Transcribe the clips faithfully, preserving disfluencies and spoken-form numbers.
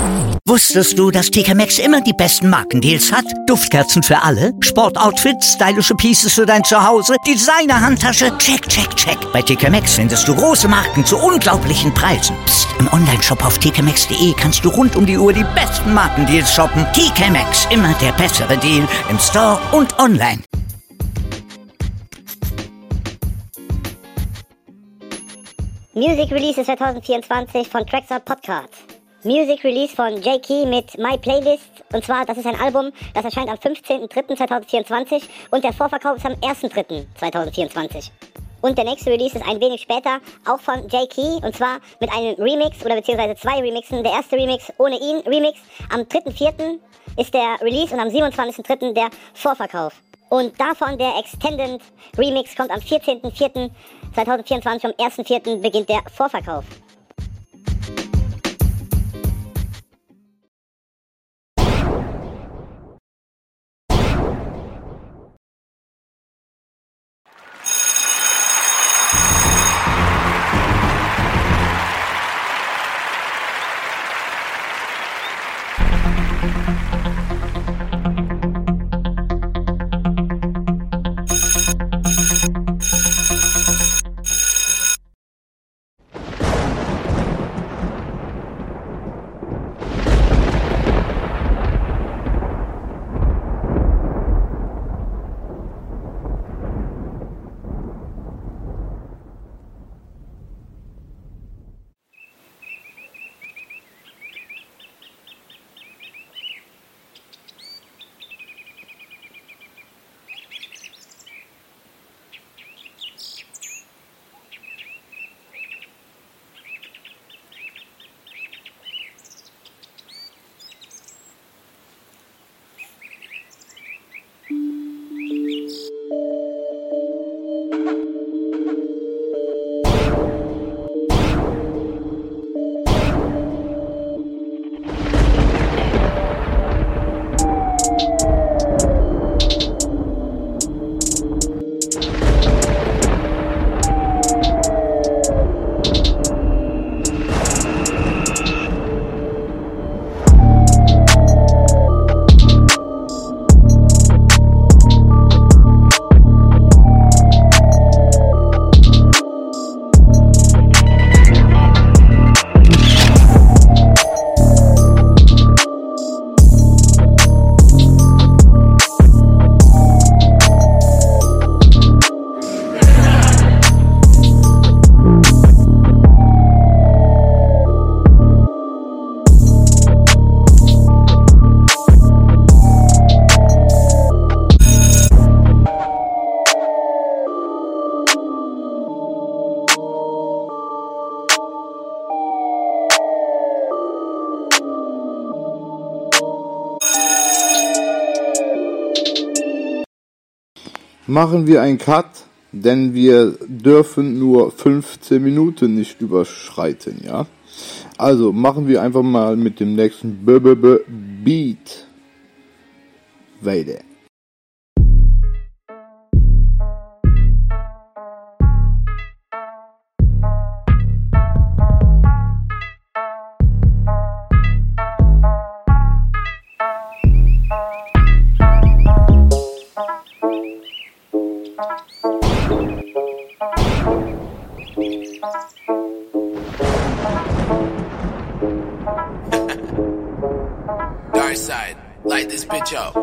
Wusstest du, dass T K Maxx immer die besten Markendeals hat? Duftkerzen für alle, Sportoutfits, stylische Pieces für dein Zuhause, Designer-Handtasche, check, check, check. Bei T K Maxx findest du große Marken zu unglaublichen Preisen. Psst. Im Onlineshop auf t k maxx punkt d e kannst du rund um die Uhr die besten Markendeals shoppen. T K Maxx, immer der bessere Deal im Store und online. Music Release zwanzig vierundzwanzig von Tracksort Podcast. Music Release von J Key mit My Playlist. Und zwar, das ist ein Album, das erscheint am fünfzehnten dritten zweitausendvierundzwanzig und der Vorverkauf ist am ersten dritten zweitausendvierundzwanzig. Und der nächste Release ist ein wenig später, auch von J Key, und zwar mit einem Remix oder beziehungsweise zwei Remixen. Der erste Remix ohne ihn Remix. Am dritten vierten ist der Release und am siebenundzwanzigsten dritten der Vorverkauf. Und davon der Extended Remix kommt am vierzehnten vierten zweitausendvierundzwanzig, am ersten vierten beginnt der Vorverkauf. Machen wir einen Cut, denn wir dürfen nur fünfzehn Minuten nicht überschreiten, ja? Also machen wir einfach mal mit dem nächsten B B B Beat weiter. Dark side, light this bitch up.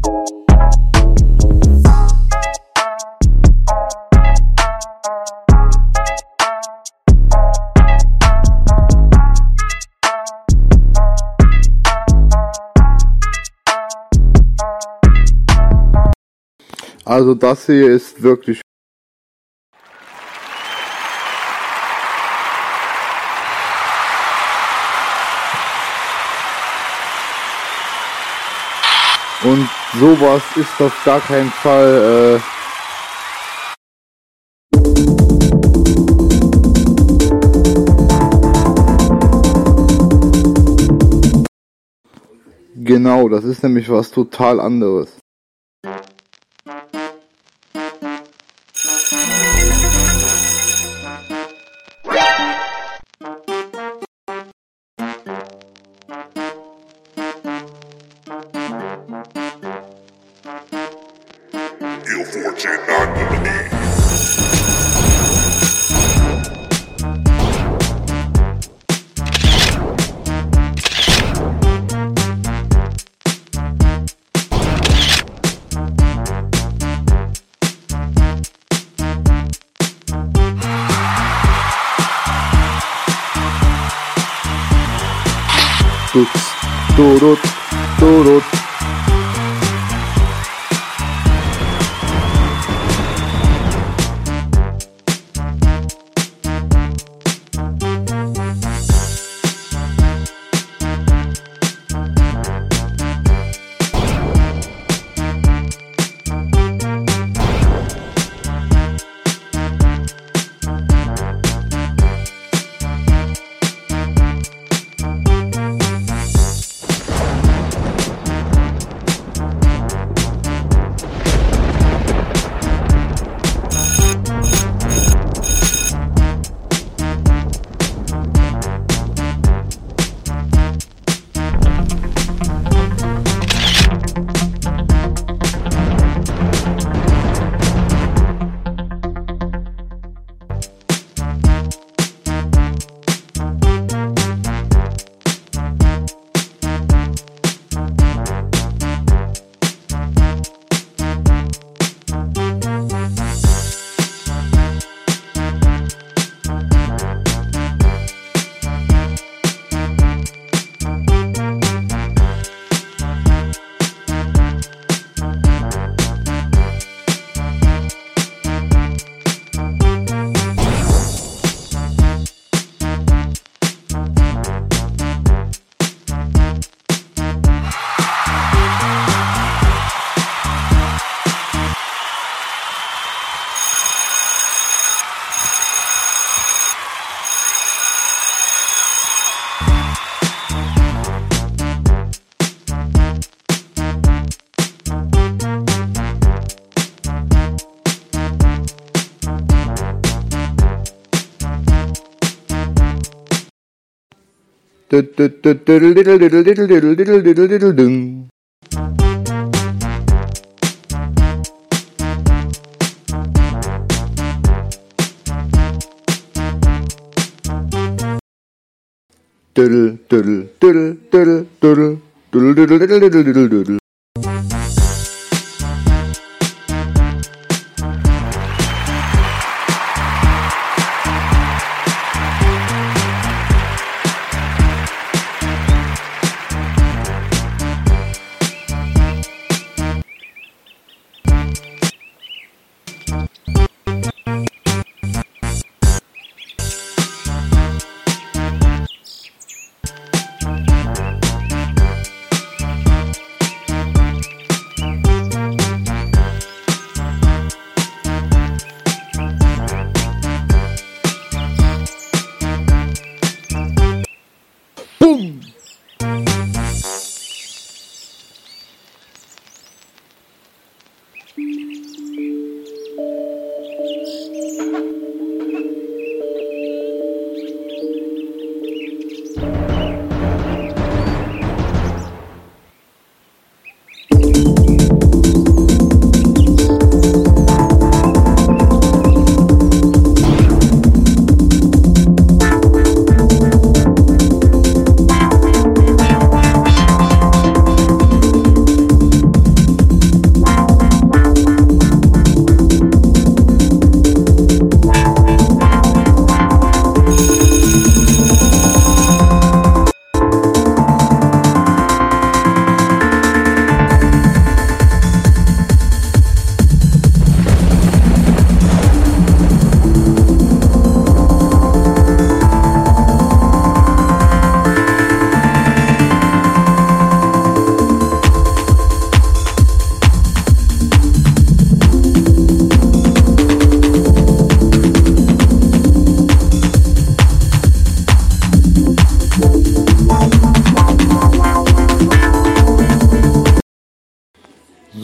Also das hier ist wirklich... Und sowas ist auf gar keinen Fall... Äh genau, das ist nämlich was total anderes. Turut, turut.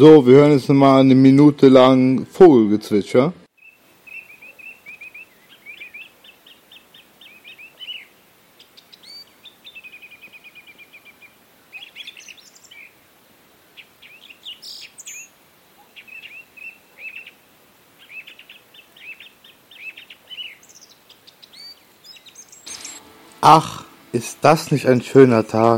So, wir hören jetzt mal eine Minute lang Vogelgezwitscher. Ach, ist das nicht ein schöner Tag?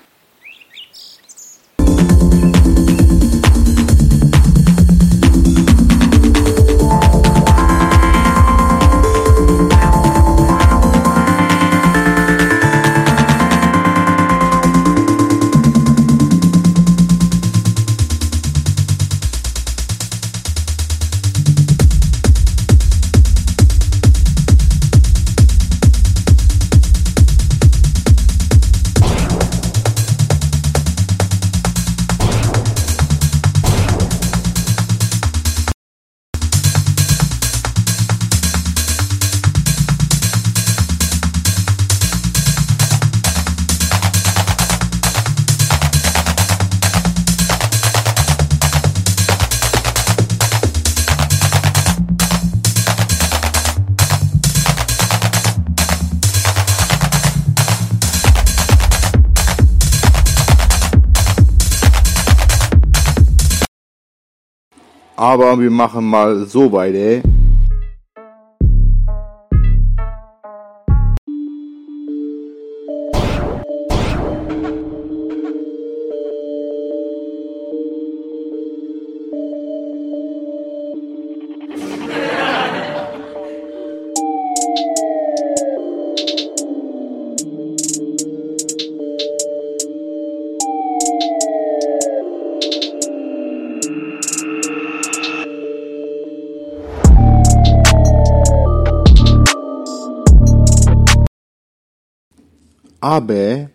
Aber wir machen mal so weiter. Aber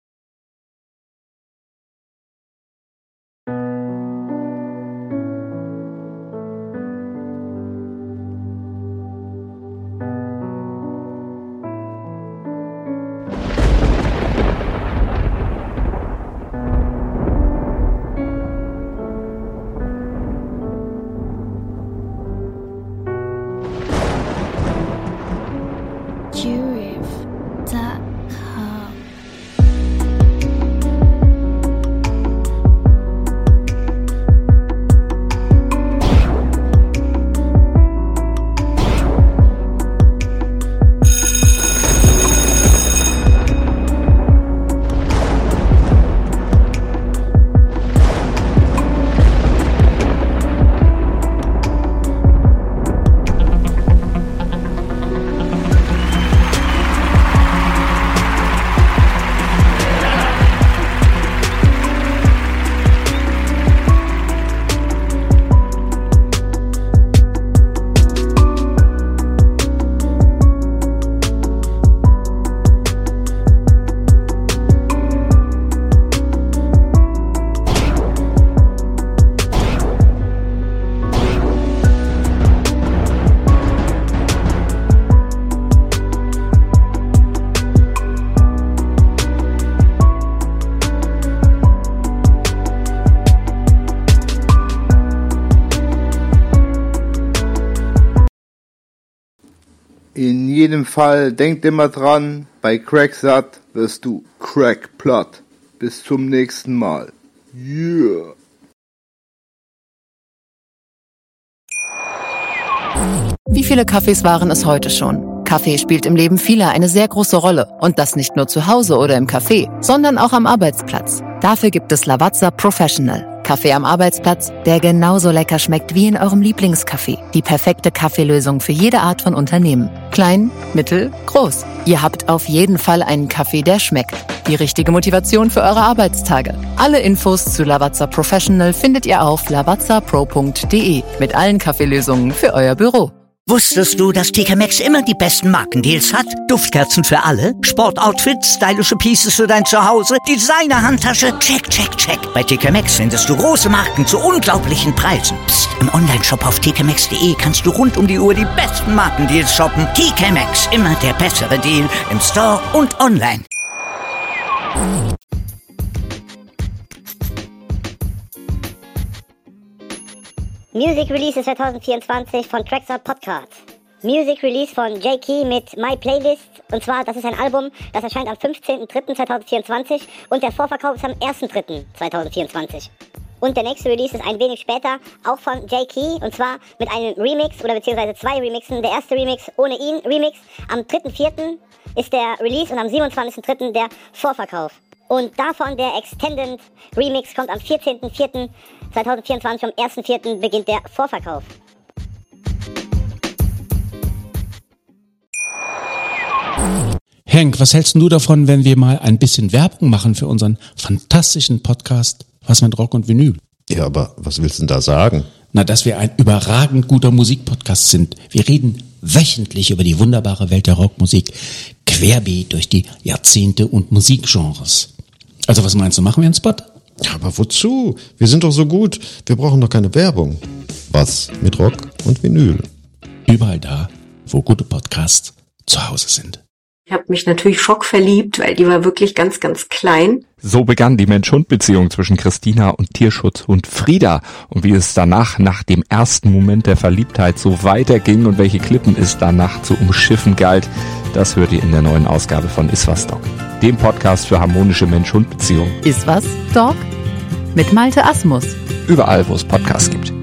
in jedem Fall denkt immer dran, bei Cracksat wirst du Crackplot. Bis zum nächsten Mal. Yeah. Wie viele Kaffees waren es heute schon? Kaffee spielt im Leben vieler eine sehr große Rolle. Und das nicht nur zu Hause oder im Café, sondern auch am Arbeitsplatz. Dafür gibt es Lavazza Professional. Kaffee am Arbeitsplatz, der genauso lecker schmeckt wie in eurem Lieblingscafé. Die perfekte Kaffeelösung für jede Art von Unternehmen. Klein, mittel, groß. Ihr habt auf jeden Fall einen Kaffee, der schmeckt. Die richtige Motivation für eure Arbeitstage. Alle Infos zu Lavazza Professional findet ihr auf lavazza pro punkt de mit allen Kaffeelösungen für euer Büro. Wusstest du, dass T K Maxx immer die besten Markendeals hat? Duftkerzen für alle, Sportoutfits, stylische Pieces für dein Zuhause, Designer-Handtasche, check, check, check. Bei T K Maxx findest du große Marken zu unglaublichen Preisen. Psst. Im Onlineshop auf t k maxx punkt de kannst du rund um die Uhr die besten Markendeals shoppen. T K Maxx, immer der bessere Deal im Store und online. Music Release zwanzig vierundzwanzig von Traxout Podcast. Music Release von Jay Key mit My Playlist. Und zwar, das ist ein Album, das erscheint am fünfzehnten dritten zweitausendvierundzwanzig und der Vorverkauf ist am ersten dritten zweitausendvierundzwanzig. Und der nächste Release ist ein wenig später, auch von Jay Key, und zwar mit einem Remix oder beziehungsweise zwei Remixen. Der erste Remix ohne ihn, Remix, am dritten vierten ist der Release und am siebenundzwanzigsten dritten der Vorverkauf. Und davon der Extended Remix kommt am vierzehnten vierten zweitausendvierundzwanzig, am ersten vierten beginnt der Vorverkauf. Henk, was hältst du davon, wenn wir mal ein bisschen Werbung machen für unseren fantastischen Podcast Was mit Rock und Vinyl? Ja, aber was willst du denn da sagen? Na, dass wir ein überragend guter Musikpodcast sind. Wir reden wöchentlich über die wunderbare Welt der Rockmusik, querbeet durch die Jahrzehnte und Musikgenres. Also was meinst du, machen wir einen Spot? Ja, aber wozu? Wir sind doch so gut. Wir brauchen doch keine Werbung. Was mit Rock und Vinyl? Überall da, wo gute Podcasts zu Hause sind. Ich habe mich natürlich schockverliebt, weil die war wirklich ganz, ganz klein. So begann die Mensch-Hund-Beziehung zwischen Christina und Tierschutzhund Frieda. Und wie es danach, nach dem ersten Moment der Verliebtheit, so weiterging und welche Klippen es danach zu umschiffen galt, das hört ihr in der neuen Ausgabe von Iswas Dog, dem Podcast für harmonische Mensch-Hund-Beziehungen. Iswas Dog? Mit Malte Asmus. Überall, wo es Podcasts gibt.